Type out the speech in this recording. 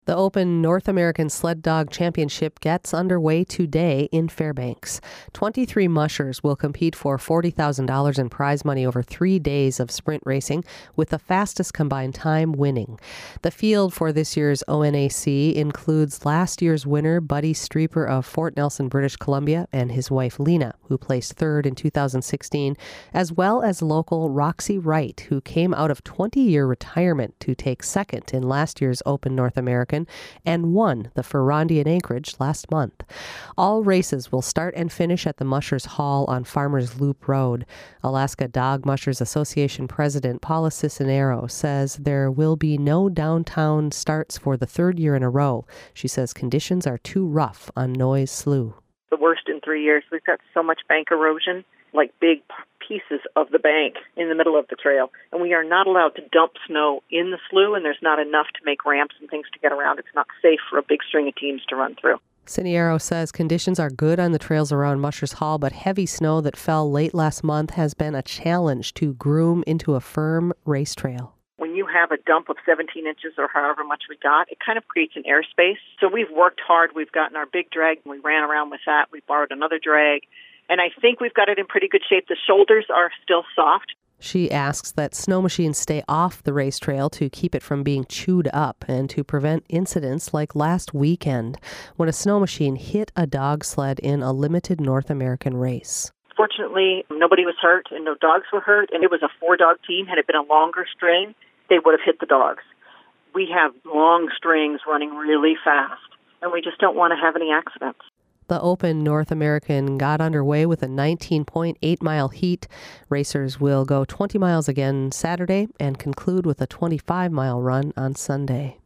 The Open North American Sled Dog Championship gets underway today in Fairbanks. 23 mushers will compete for $40,000 in prize money over 3 days of sprint racing, with the fastest combined time winning. The field for this year's ONAC includes last year's winner Buddy Streeper of Fort Nelson, British Columbia, and his wife Lena, who placed third in 2016, as well as local Roxy Wright, who came out of 20-year retirement to take second in last year's Open North American and won the Ferrandi in Anchorage last month. All races will start and finish at the Mushers Hall on Farmers Loop Road. Alaska Dog Mushers Association President Paula Cisnero says there will be no downtown starts for the third year in a row. She says conditions are too rough on Noyes Slough. The worst in 3 years. We've got so much bank erosion, like big pieces of the bank in the middle of the trail. And we are not allowed to dump snow in the slough, and there's not enough to make ramps and things to get around. It's not safe for a big string of teams to run through. Cisnero says conditions are good on the trails around Mushers Hall, but heavy snow that fell late last month has been a challenge to groom into a firm race trail. When you have a dump of 17 inches or however much we got, it kind of creates an airspace. So we've worked hard. We've gotten our big drag, and we ran around with that. We borrowed another drag. And I think we've got it in pretty good shape. The shoulders are still soft. She asks that snow machines stay off the race trail to keep it from being chewed up and to prevent incidents like last weekend when a snow machine hit a dog sled in a limited North American race. Fortunately, nobody was hurt and no dogs were hurt, and it was a 4-dog team. Had it been a longer string, they would have hit the dogs. We have long strings running really fast, and we just don't want to have any accidents. The Open North American got underway with a 19.8-mile heat. Racers will go 20 miles again Saturday and conclude with a 25-mile run on Sunday.